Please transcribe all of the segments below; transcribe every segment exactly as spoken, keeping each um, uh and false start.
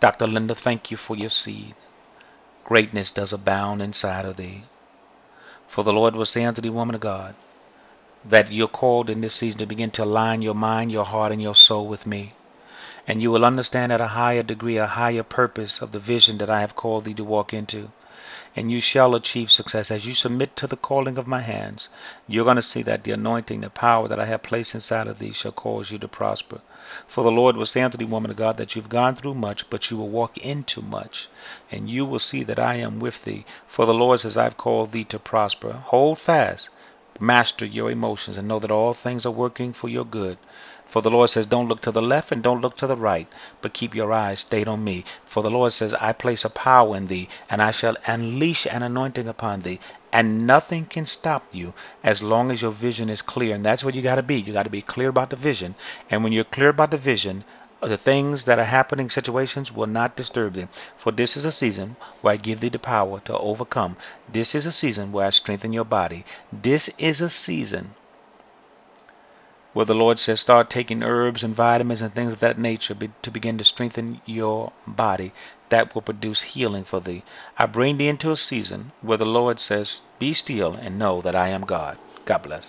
Doctor Linda, thank you for your seed. Greatness does abound inside of thee. For the Lord will say unto thee, woman of God, that you're called in this season to begin to align your mind, your heart, and your soul with me. And you will understand at a higher degree, a higher purpose of the vision that I have called thee to walk into. And you shall achieve success as you submit to the calling of my hands. You're going to see that the anointing, the power that I have placed inside of thee shall cause you to prosper. For the Lord will say unto thee, woman of God, that you've gone through much, but you will walk into much. And you will see that I am with thee. For the Lord says, I've called thee to prosper. Hold fast. Master your emotions and know that all things are working for your good. For the Lord says, don't look to the left and don't look to the right, but keep your eyes stayed on me. For the Lord says, I place a power in thee, and I shall unleash an anointing upon thee, and nothing can stop you as long as your vision is clear. And that's what you got to be. You got to be clear about the vision. And when you're clear about the vision, the things that are happening, situations will not disturb them. For this is a season where I give thee the power to overcome. This is a season where I strengthen your body. This is a season where the Lord says start taking herbs and vitamins and things of that nature be, to begin to strengthen your body. That will produce healing for thee. I bring thee into a season where the Lord says, be still and know that I am God. God bless.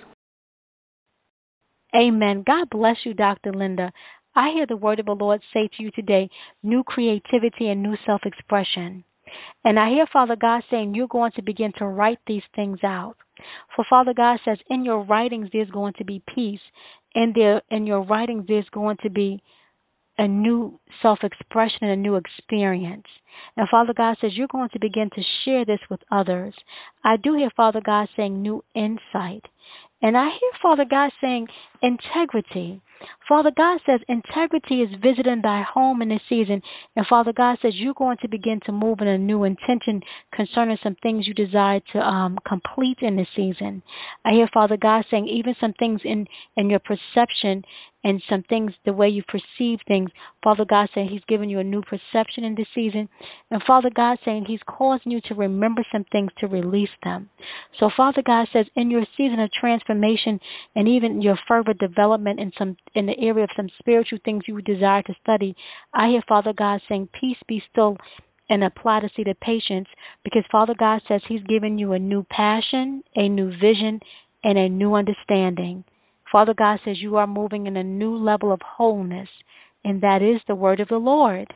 Amen. God bless you, Doctor Linda. I hear the word of the Lord say to you today, new creativity and new self-expression. And I hear Father God saying you're going to begin to write these things out. For Father God says in your writings there's going to be peace. In there, in your writings there's going to be a new self-expression and a new experience. And Father God says you're going to begin to share this with others. I do hear Father God saying new insight. And I hear Father God saying integrity. Father God says integrity is visiting thy home in this season. And Father God says you're going to begin to move in a new intention concerning some things you desire to um, complete in this season. I hear Father God saying even some things in, in your perception and some things, the way you perceive things, Father God saying he's giving you a new perception in this season. And Father God saying he's causing you to remember some things to release them. So Father God says in your season of transformation and even your further development in some in the area of some spiritual things you desire to study, I hear Father God saying peace be still and apply to see the patience, because Father God says he's giving you a new passion, a new vision, and a new understanding. Father God says you are moving in a new level of wholeness, and that is the word of the Lord.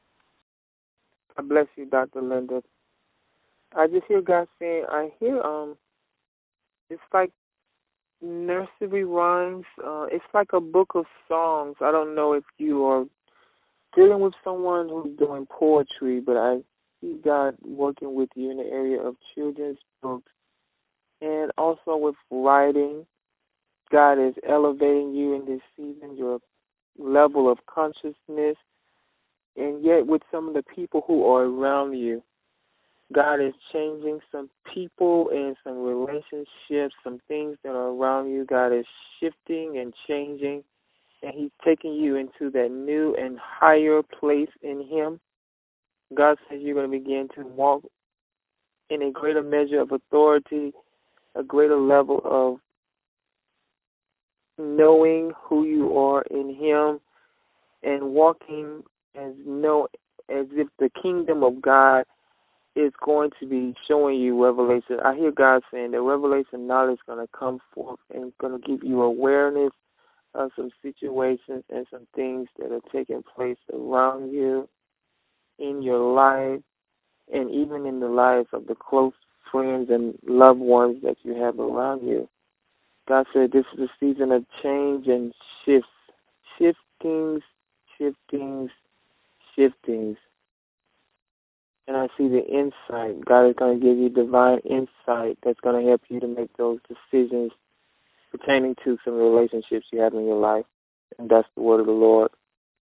God bless you, Doctor Linda. I just hear God saying, I hear, um, it's like nursery rhymes. Uh, it's like a book of songs. I don't know if you are dealing with someone who's doing poetry, but I see God working with you in the area of children's books and also with writing. God is elevating you in this season, your level of consciousness, and yet with some of the people who are around you. God is changing some people and some relationships, some things that are around you. God is shifting and changing, and he's taking you into that new and higher place in him. God says you're going to begin to walk in a greater measure of authority, a greater level of knowing who you are in him and walking as know as if the kingdom of God is going to be showing you revelation. I hear God saying that revelation knowledge is going to come forth and going to give you awareness of some situations and some things that are taking place around you, in your life, and even in the lives of the close friends and loved ones that you have around you. God said this is a season of change and shifts, shiftings, shiftings, shiftings. And I see the insight. God is going to give you divine insight that's going to help you to make those decisions pertaining to some relationships you have in your life. And that's the word of the Lord.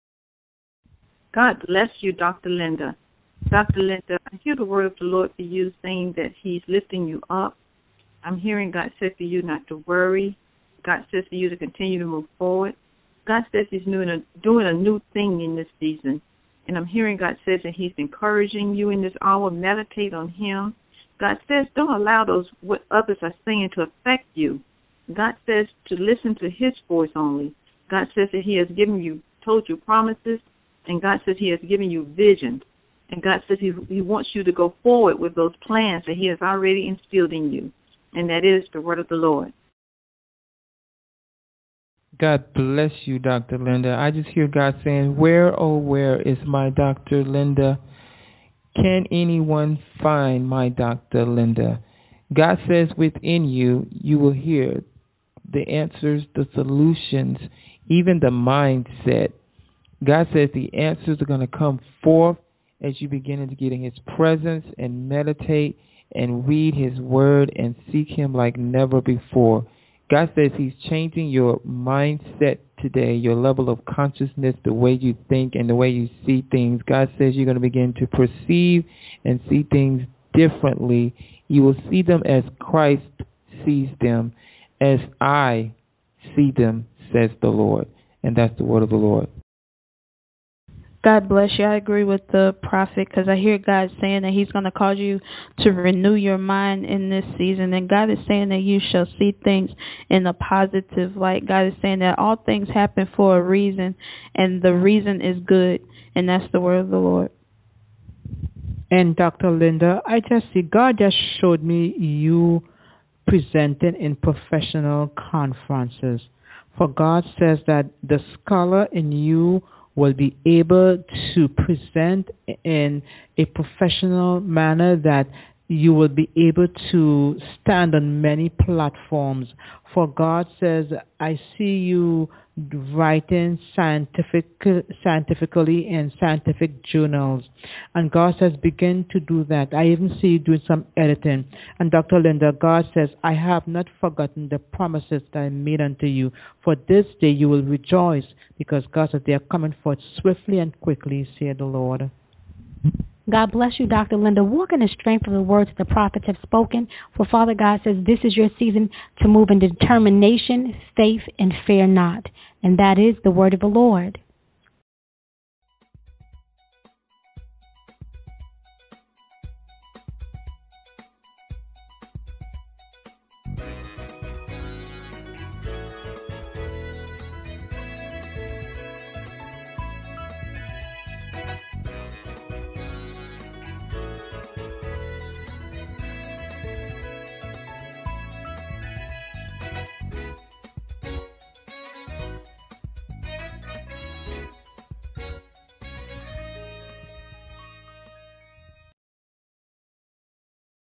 God bless you, Doctor Linda. Doctor Linda, I hear the word of the Lord for you saying that he's lifting you up. I'm hearing God says for you not to worry. God says for you to continue to move forward. God says he's doing a, doing a new thing in this season. And I'm hearing God says that he's encouraging you in this hour. Meditate on him. God says don't allow those what others are saying to affect you. God says to listen to his voice only. God says that he has given you, told you promises, And God says he has given you vision. And God says he, he wants you to go forward with those plans that he has already instilled in you. And that is the word of the Lord. God bless you, Doctor Linda. I just hear God saying, where, oh, where is my Doctor Linda? Can anyone find my Doctor Linda? God says within you, you will hear the answers, the solutions, even the mindset. God says the answers are going to come forth as you begin to get in his presence and meditate and read his word and seek him like never before. God says he's changing your mindset today, your level of consciousness, the way you think and the way you see things. God says you're going to begin to perceive and see things differently. You will see them as Christ sees them, as I see them, says the Lord. And that's the word of the Lord. God bless you. I agree with the prophet because I hear God saying that he's going to cause you to renew your mind in this season. And God is saying that you shall see things in a positive light. God is saying that all things happen for a reason, and the reason is good. And that's the word of the Lord. And Doctor Linda, I just see God just showed me you presenting in professional conferences. For God says that the scholar in you will be able to present in a professional manner, that you will be able to stand on many platforms. For God says, I see you writing scientific, scientifically in scientific journals. And God says, begin to do that. I even see you doing some editing. And Doctor Linda, God says, I have not forgotten the promises that I made unto you. For this day you will rejoice, because God says they are coming forth swiftly and quickly, saith the Lord. God bless you, Doctor Linda. Walk in the strength of the words the prophets have spoken. For Father God says this is your season to move in determination, faith, and fear not. And that is the word of the Lord.